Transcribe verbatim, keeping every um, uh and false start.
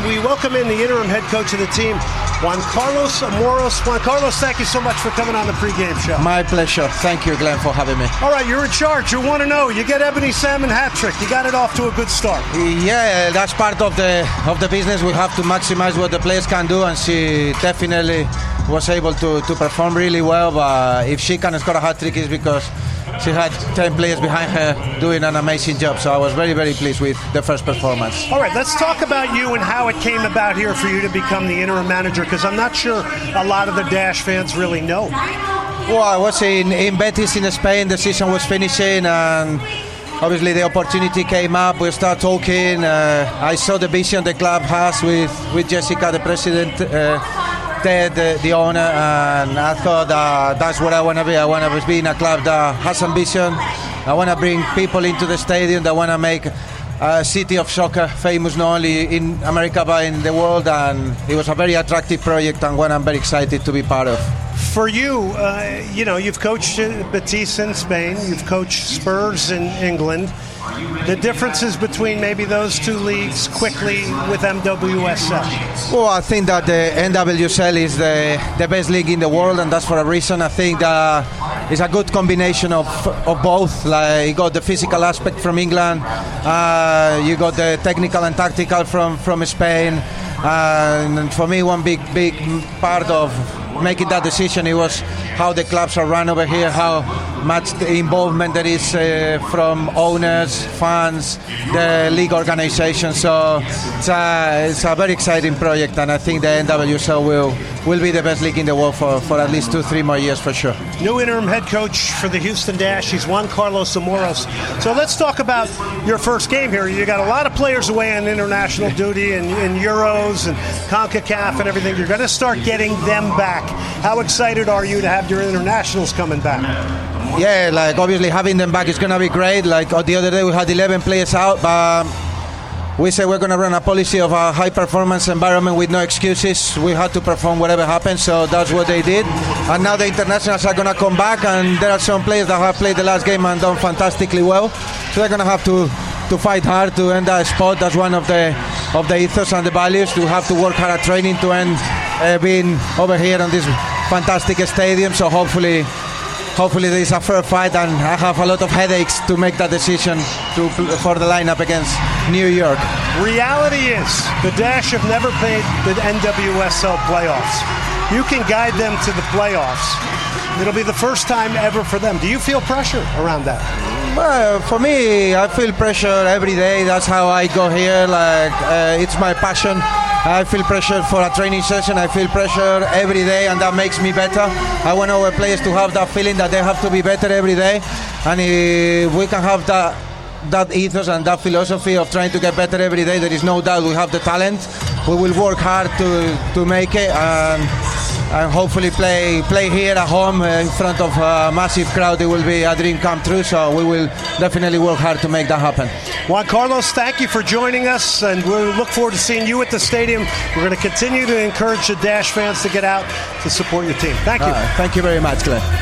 we welcome in the interim head coach of the team, Juan Carlos Amoros. Juan Carlos, thank you so much for coming on the pregame show. My pleasure. Thank you, Glenn, for having me. All right, you're in charge. You want to know. You get Ebony Salmon hat trick. You got it off to a good start. Yeah, that's part of the of the business. We have to maximize what the players can do, and she definitely was able to, to perform really well. But if she can score a hat trick, it's because she had ten players behind her doing an amazing job. So I was very, very pleased with the first performance. All right, let's talk about you and how it came about here for you to become the interim manager, because I'm not sure a lot of the Dash fans really know. Well, I was in, in Betis in Spain. The season was finishing, and obviously the opportunity came up. We started talking. Uh, I saw the vision the club has with, with Jessica, the president, uh, Ted, the, the owner, and I thought uh, that's what I want to be. I want to be in a club that has ambition. I want to bring people into the stadium that want to make a city of soccer famous not only in America but in the world, and it was a very attractive project and one I'm very excited to be part of. For you, uh, you know, you've coached Betis in Spain, you've coached Spurs in England. The differences between maybe those two leagues quickly with M W S L? Well, I think that the N W S L is the, the best league in the world, and that's for a reason. I think that it's a good combination of, of both. Like, you got the physical aspect from England, uh, you got the technical and tactical from, from Spain. Uh, and for me, one big, big part of making that decision, it was how the clubs are run over here, how much the involvement there is uh, from owners, fans, the league organization. So it's a, it's a very exciting project, and I think the N W S L will will be the best league in the world for, for at least two, three more years for sure. New interim head coach for the Houston Dash, he's Juan Carlos Amoros. So let's talk about your first game here. You got a lot of players away on international duty and in Euros and CONCACAF and everything. You're going to start getting them back. How excited are you to have your internationals coming back? Yeah, like obviously having them back is going to be great. Like the other day we had eleven players out, but we said we're going to run a policy of a high performance environment with no excuses. We had to perform whatever happens, so that's what they did. And now the internationals are going to come back, and there are some players that have played the last game and done fantastically well. So they're going to have to to fight hard to end that spot. That's one of the of the ethos and the values, to have to work hard at training to end uh, being over here on this fantastic stadium. So hopefully hopefully there is a fair fight, and I have a lot of headaches to make that decision to for the lineup against New York. Reality is the Dash have never played the N W S L playoffs. You can guide them to the playoffs. It'll be the first time ever for them. Do you feel pressure around that? Well, for me, I feel pressure every day. That's how I go here. Like uh, it's my passion. I feel pressure for a training session. I feel pressure every day, and that makes me better. I want our players to have that feeling that they have to be better every day. And if we can have that that ethos and that philosophy of trying to get better every day, there is no doubt we have the talent. We will work hard to to make it, and, and hopefully play play here at home in front of a massive crowd. It will be a dream come true. So we will definitely work hard to make that happen. Juan Carlos, thank you for joining us, and we look forward to seeing you at the stadium. We're going to continue to encourage the Dash fans to get out to support your team. Thank you. Uh, thank you very much, Glenn.